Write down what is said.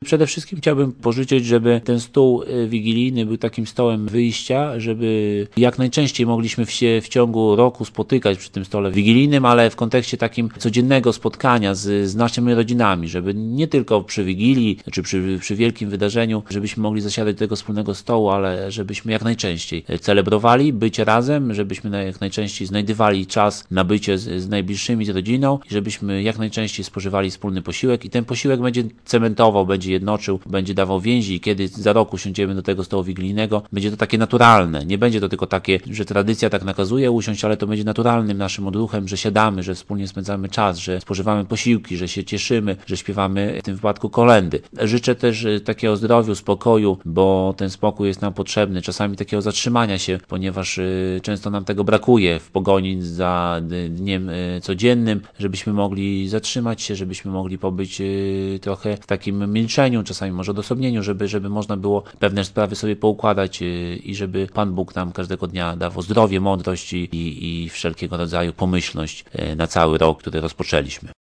Przede wszystkim chciałbym pożyczyć, żeby ten stół wigilijny był takim stołem wyjścia, żeby jak najczęściej mogliśmy się w ciągu roku spotykać przy tym stole wigilijnym, ale w kontekście takim codziennego spotkania z naszymi rodzinami, żeby nie tylko przy Wigilii, czy przy wielkim wydarzeniu, żebyśmy mogli zasiadać do tego wspólnego stołu, ale żebyśmy jak najczęściej celebrowali bycie razem, żebyśmy jak najczęściej znajdywali czas na bycie z najbliższymi, z rodziną i żebyśmy jak najczęściej spożywali wspólny posiłek i ten posiłek będzie cementował, będzie jednoczył, będzie dawał więzi i kiedy za rok usiądziemy do tego stołu wigilijnego, będzie to takie naturalne. Nie będzie to tylko takie, że tradycja tak nakazuje usiąść, ale to będzie naturalnym naszym odruchem, że siadamy, że wspólnie spędzamy czas, że spożywamy posiłki, że się cieszymy, że śpiewamy w tym wypadku kolędy. Życzę też takiego zdrowiu, spokoju, bo ten spokój jest nam potrzebny. Czasami takiego zatrzymania się, ponieważ często nam tego brakuje w pogoni za dniem codziennym, żebyśmy mogli zatrzymać się, żebyśmy mogli pobyć trochę w takim milczeniu, czasami może odosobnieniu, żeby można było pewne sprawy sobie poukładać i żeby Pan Bóg nam każdego dnia dawał zdrowie, mądrość i wszelkiego rodzaju pomyślność na cały rok, który rozpoczęliśmy.